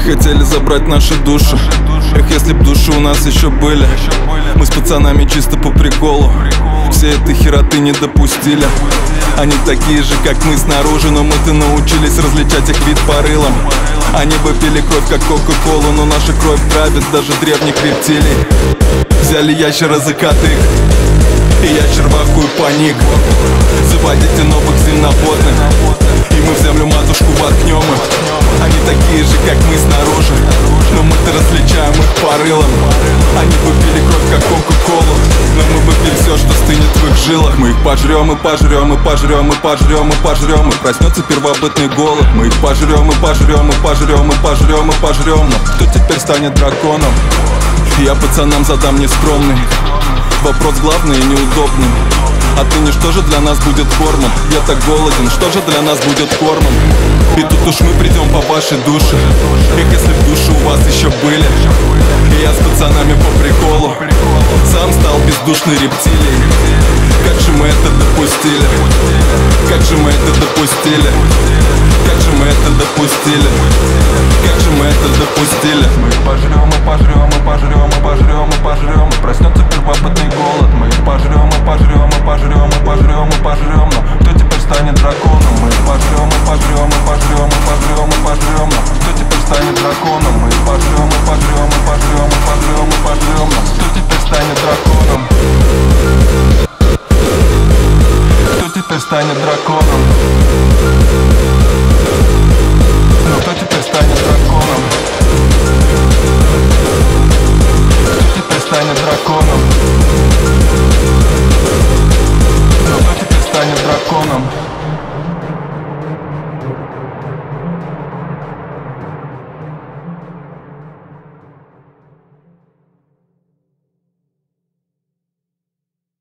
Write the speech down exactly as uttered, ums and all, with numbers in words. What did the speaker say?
хотели забрать наши души. Эх, если б души у нас еще были. Мы с пацанами чисто по приколу все этой хероты не допустили. Они такие же, как мы снаружи, но мы-то научились различать их вид по рылам. Они бы пили кровь, как кока-колу, но наша кровь травит даже древних рептилий. Взяли ящера за катык, и ящер в ахуе паник. Заводите новых земноводных, и мы в землю матушку воткнем их. Они такие же, как мы снаружи, но мы-то различаем их по рылам. Они бы пили кровь, как кока-колу, но мы бы пили все, что стынет в их жилах. Мы их пожрем и пожрем и пожрем и пожрем и пожрем, и проснется первобытный голод. Мы их пожрем и пожрем и пожрем и пожрем и пожрем, но кто теперь станет драконом? Я пацанам задам нескромный вопрос, главный и неудобный. Отныне что же для нас будет кормом? Я так голоден, что же для нас будет кормом? И тут уж мы придем по вашей душе. Эх, если б души у вас еще были. И я с пацанами по приколу сам стал бездушной рептилией. Как же мы это допустили? Как же мы это допустили? Как же мы это допустили? Как же мы это допустили? Мы их пожрем и пожрем и пожрем и пожрем и пожрем, и проснется первобытный голод. Мы их пожрем и пожрем и пожрем и пожрем и пожрем, но кто теперь станет драконом? Мы их пожрем и пожрем и пожрем и пожрем и пожрем, но кто теперь станет драконом? Мы их пожрем и пожрем и пожрем и пожрем и пожрем, но кто теперь станет драконом? Кто теперь станет драконом? Ну кто теперь станет драконом?